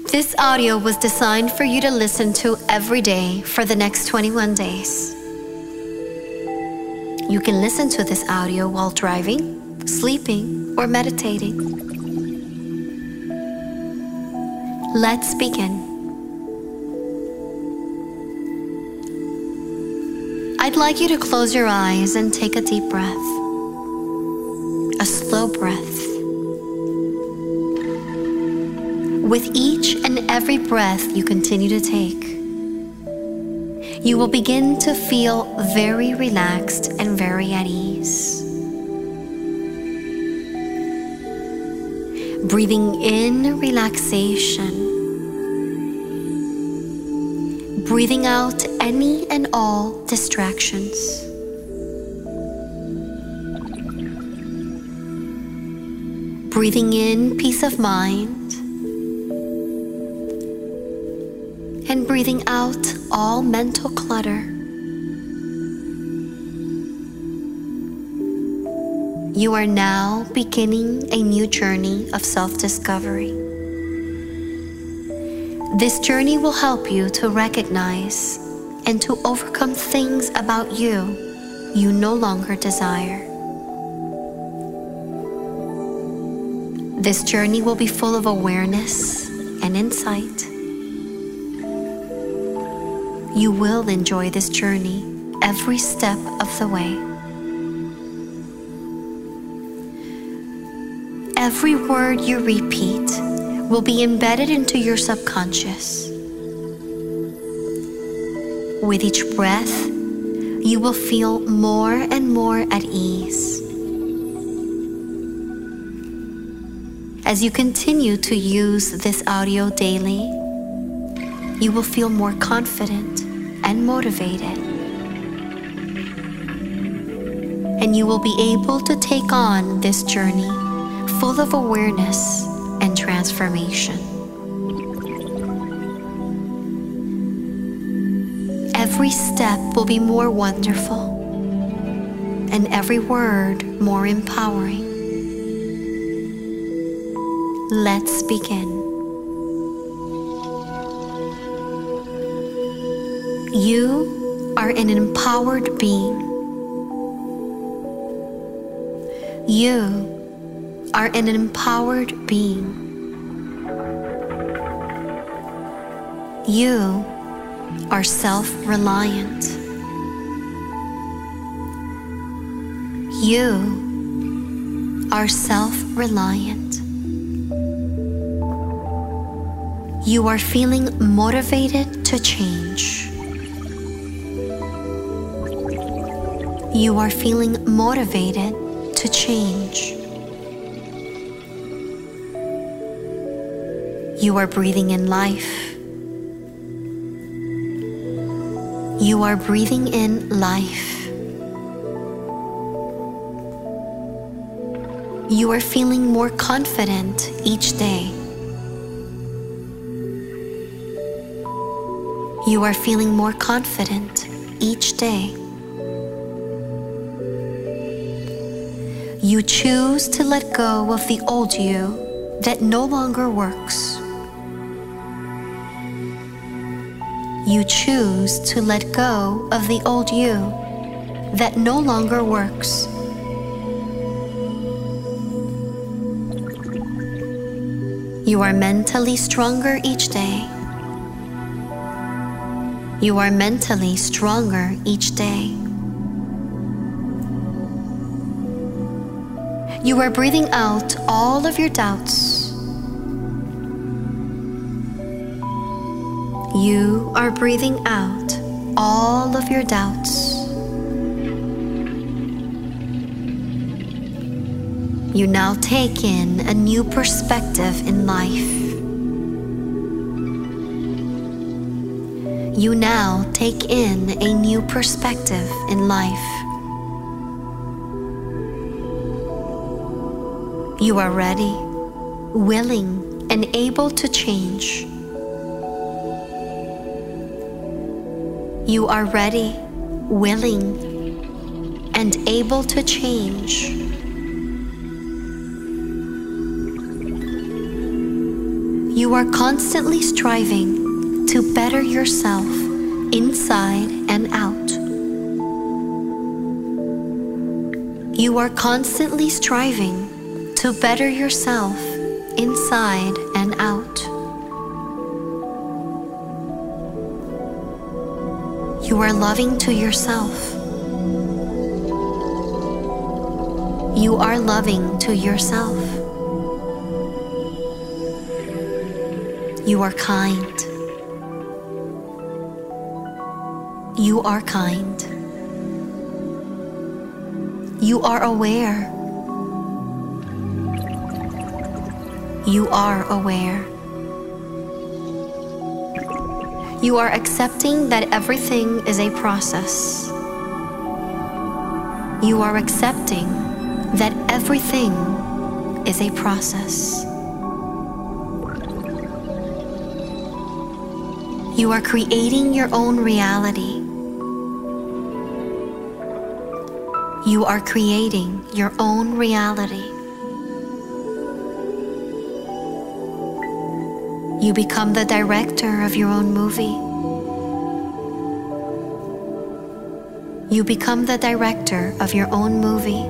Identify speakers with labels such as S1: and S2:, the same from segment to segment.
S1: This audio was designed for you to listen to every day for the next 21 days. You can listen to this audio while driving, sleeping, or meditating. Let's begin. I'd like you to close your eyes and take a deep breath. A slow breath. With each and every breath you continue to take, you will begin to feel very relaxed and very at ease. Breathing in relaxation. Breathing out any and all distractions. Breathing in peace of mind. And breathing out all mental clutter. You are now beginning a new journey of self-discovery. This journey will help you to recognize and to overcome things about you no longer desire. This journey will be full of awareness and insight. You will enjoy this journey every step of the way. Every word you repeat will be embedded into your subconscious. With each breath, you will feel more and more at ease. As you continue to use this audio daily, you will feel more confident and motivated. And you will be able to take on this journey full of awareness and transformation. Every step will be more wonderful, and every word more empowering. Let's begin. You are an empowered being. You are an empowered being. You are self-reliant. You are self-reliant. You are feeling motivated to change. You are feeling motivated to change. You are breathing in life. You are breathing in life. You are feeling more confident each day. You are feeling more confident each day. You choose to let go of the old you that no longer works. You choose to let go of the old you that no longer works. You are mentally stronger each day. You are mentally stronger each day. You are breathing out all of your doubts. You are breathing out all of your doubts. You now take in a new perspective in life. You now take in a new perspective in life. You are ready, willing, and able to change. You are ready, willing, and able to change. You are constantly striving to better yourself inside and out. You are constantly striving to better yourself inside and out. You are loving to yourself. You are loving to yourself. You are kind. You are kind. You are aware. You are aware. You are accepting that everything is a process. You are accepting that everything is a process. You are creating your own reality. You are creating your own reality. You become the director of your own movie. You become the director of your own movie.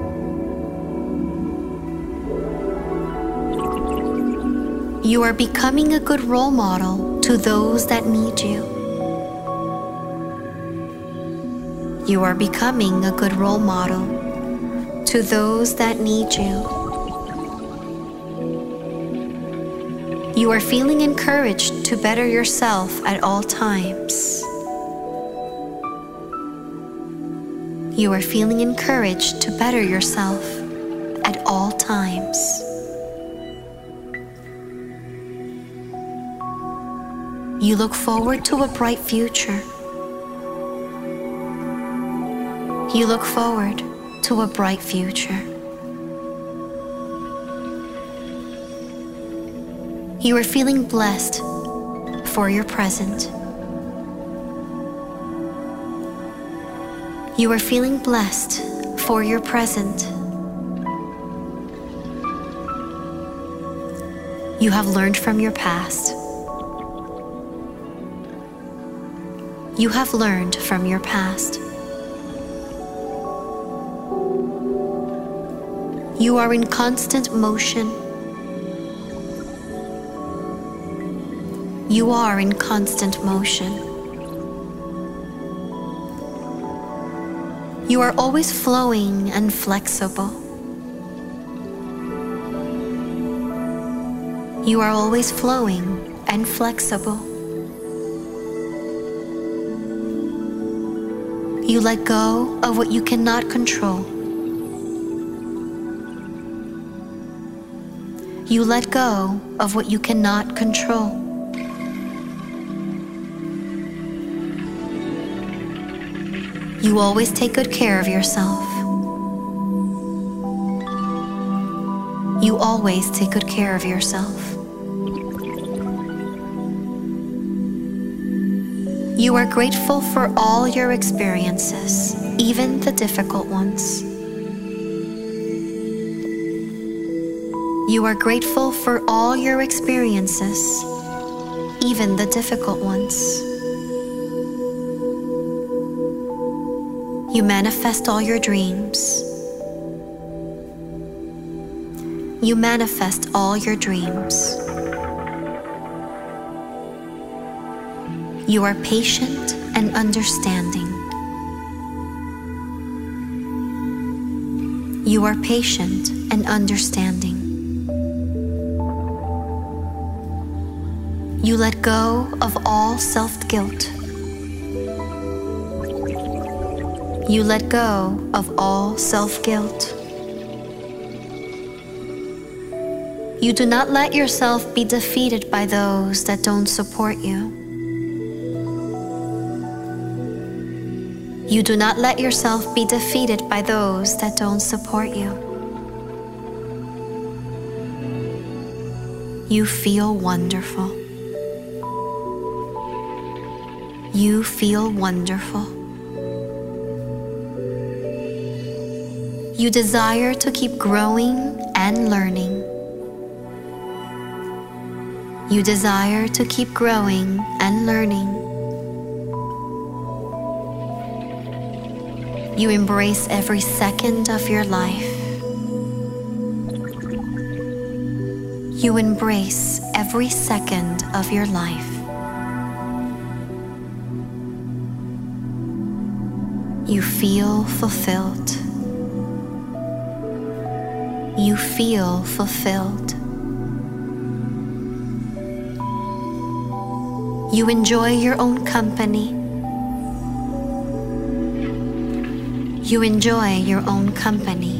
S1: You are becoming a good role model to those that need you. You are becoming a good role model to those that need you. You are feeling encouraged to better yourself at all times. You are feeling encouraged to better yourself at all times. You look forward to a bright future. You look forward to a bright future. You are feeling blessed for your present. You are feeling blessed for your present. You have learned from your past. You have learned from your past. You are in constant motion. You are in constant motion. You are always flowing and flexible. You are always flowing and flexible. You let go of what you cannot control. You let go of what you cannot control. You always take good care of yourself. You always take good care of yourself. You are grateful for all your experiences, even the difficult ones. You are grateful for all your experiences, even the difficult ones. You manifest all your dreams. You manifest all your dreams. You are patient and understanding. You are patient and understanding. You let go of all self-guilt. You let go of all self-guilt. You do not let yourself be defeated by those that don't support you. You do not let yourself be defeated by those that don't support you. You feel wonderful. You feel wonderful. You desire to keep growing and learning. You desire to keep growing and learning. You embrace every second of your life. You embrace every second of your life. You feel fulfilled. You feel fulfilled. You enjoy your own company. You enjoy your own company.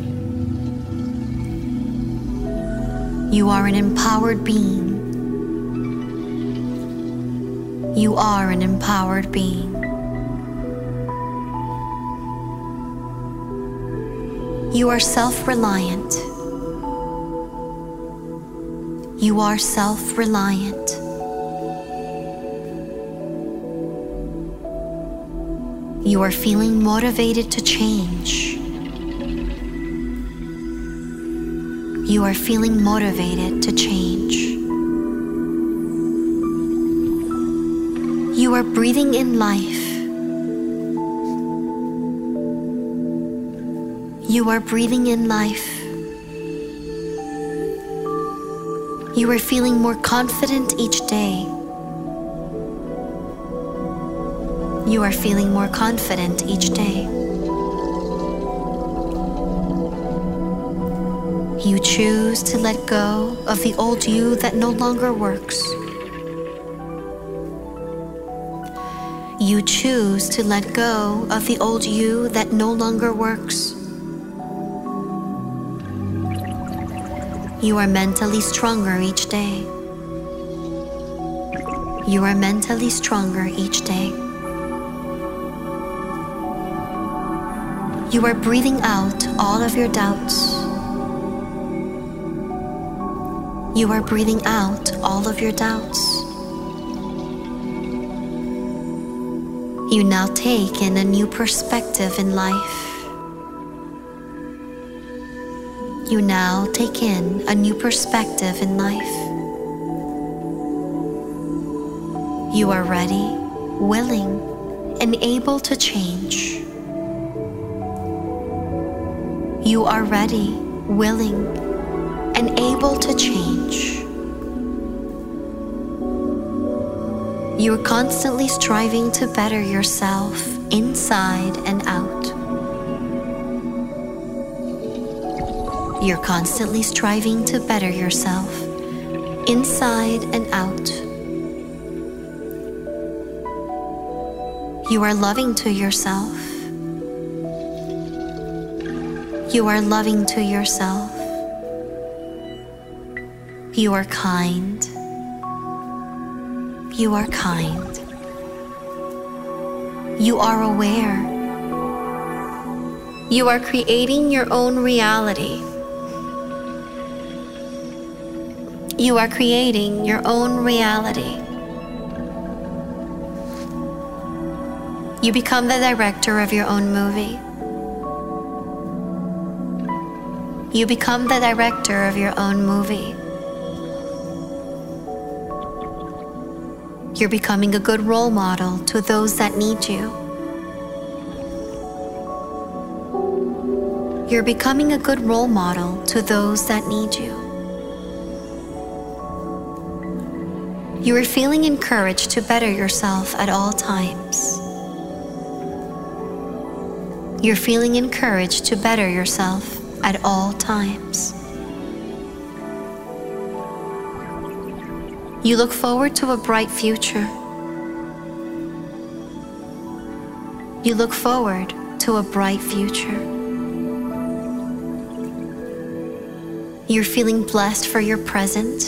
S1: You are an empowered being. You are an empowered being. You are self-reliant. You are self-reliant. You are feeling motivated to change. You are feeling motivated to change. You are breathing in life. You are breathing in life. You are feeling more confident each day. You are feeling more confident each day. You choose to let go of the old you that no longer works. You choose to let go of the old you that no longer works. You are mentally stronger each day. You are mentally stronger each day. You are breathing out all of your doubts. You are breathing out all of your doubts. You now take in a new perspective in life. You now take in a new perspective in life. You are ready, willing, and able to change. You are ready, willing, and able to change. You are constantly striving to better yourself inside and out. You're constantly striving to better yourself inside and out. You are loving to yourself. You are loving to yourself. You are kind. You are kind. You are aware. You are creating your own reality. You are creating your own reality. You become the director of your own movie. You become the director of your own movie. You're becoming a good role model to those that need you. You're becoming a good role model to those that need you. You are feeling encouraged to better yourself at all times. You're feeling encouraged to better yourself at all times. You look forward to a bright future. You look forward to a bright future. You're feeling blessed for your present.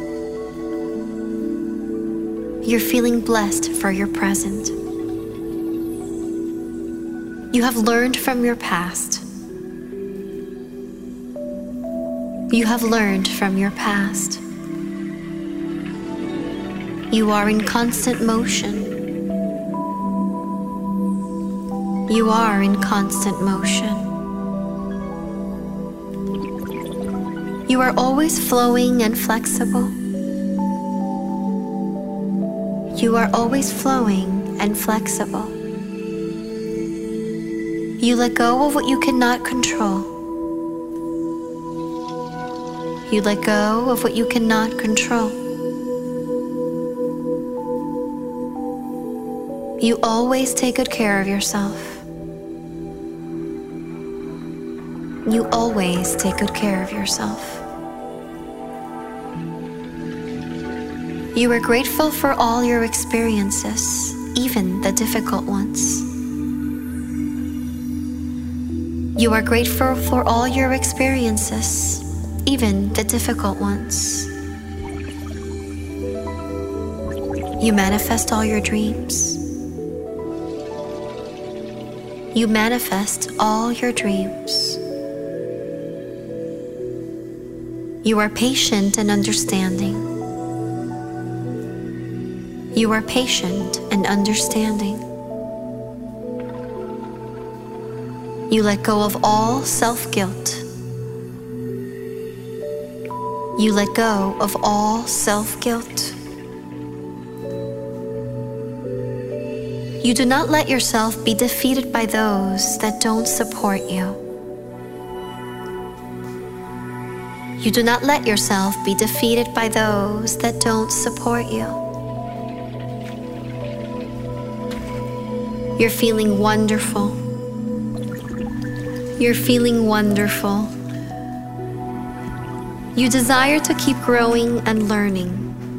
S1: You're feeling blessed for your present. You have learned from your past. You have learned from your past. You are in constant motion. You are in constant motion. You are always flowing and flexible. You are always flowing and flexible. You let go of what you cannot control. You let go of what you cannot control. You always take good care of yourself. You always take good care of yourself. You are grateful for all your experiences, even the difficult ones. You are grateful for all your experiences, even the difficult ones. You manifest all your dreams. You manifest all your dreams. You are patient and understanding. You are patient and understanding. You let go of all self-guilt. You let go of all self-guilt. You do not let yourself be defeated by those that don't support you. You do not let yourself be defeated by those that don't support you. You're feeling wonderful. You're feeling wonderful. You desire to keep growing and learning.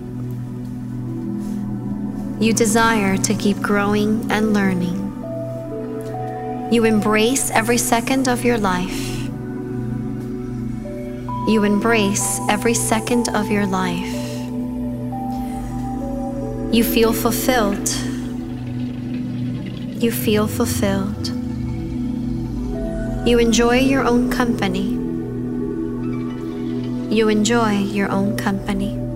S1: You desire to keep growing and learning. You embrace every second of your life. You embrace every second of your life. You feel fulfilled. You feel fulfilled. You enjoy your own company. You enjoy your own company.